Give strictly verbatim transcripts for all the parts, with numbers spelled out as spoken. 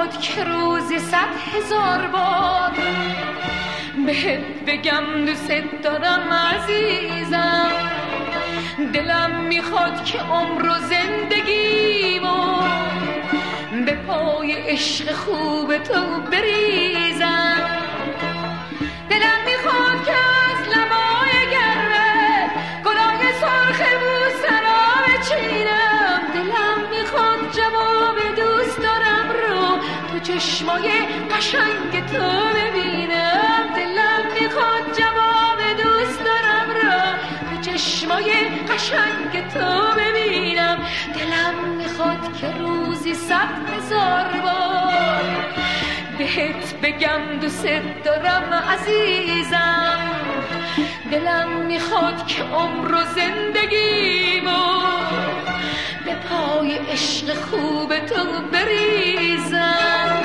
میخواد که روزی صد هزار بار بهت بگم دوست دارم عزیزم. دلم میخواد که عمر و زندگیمو به پای عشق خوب تو بریزم. دلم میخواد که از لبای گرمه گلای سرخ بوسرا بچینم. دلم میخواد جواب دوست دارم رو تو چشمای قشنگ تو ببینم. دلم میخواد جواب دوست دارم رو تو چشمای قشنگ تو ببینم. دلم میخواد که روزی صد هزار بار بهت بگم دوست دارم عزیزم. دلم میخواد که عمر و زندگیمو به پای عشق خوب تو بریزم.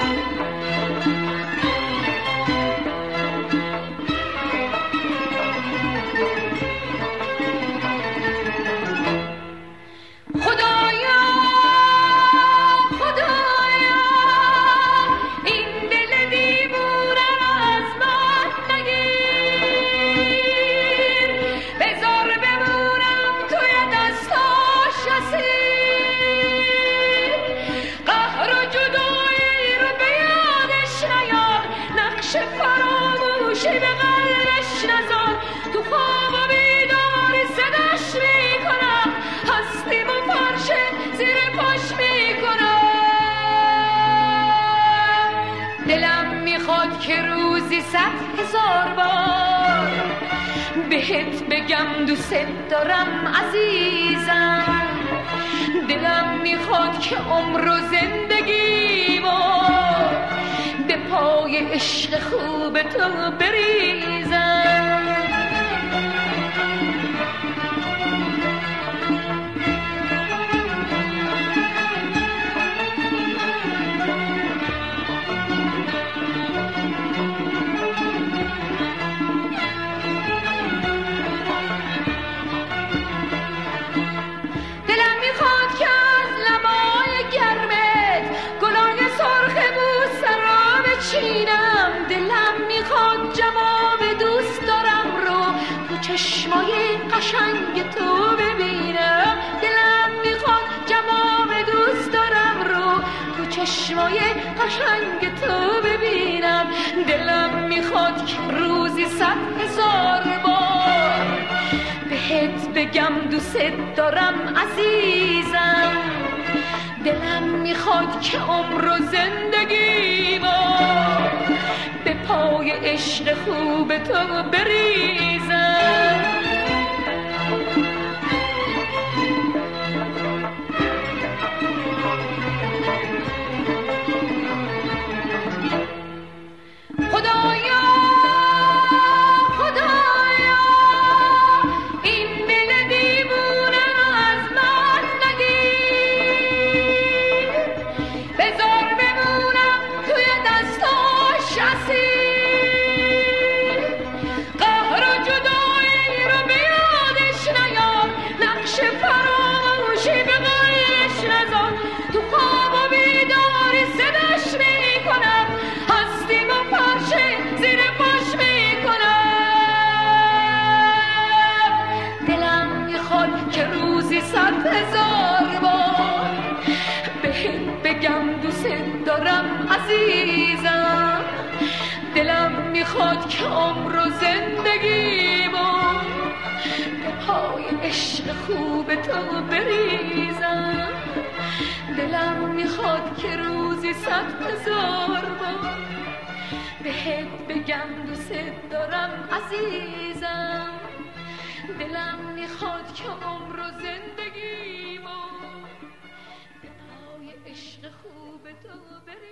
که روزی صد هزار بار بهت بگم دوست دارم عزیزم. دلم میخواد که عمر و زندگیمو به پای عشق خوب تو بریزم. چشمای قشنگ تو ببینم. دلم میخواد جواب دوست دارم رو تو چشمای قشنگ تو ببینم. دلم میخواد که روزی صد هزار بار بهت بگم دوست دارم عزیزم. دلم میخواد که عمر و زندگیمو به پای عشق خوب تو بریزم. دارم عزیزم. دلم میخواد که عمر و زندگیمو به پای عشق خوب تو بریزم. دلم میخواد که روزی صد هزار بار بهت بگم دوست دارم عزیزم. دلم میخواد که عمر و زندگیمو عشق خوب تو بری.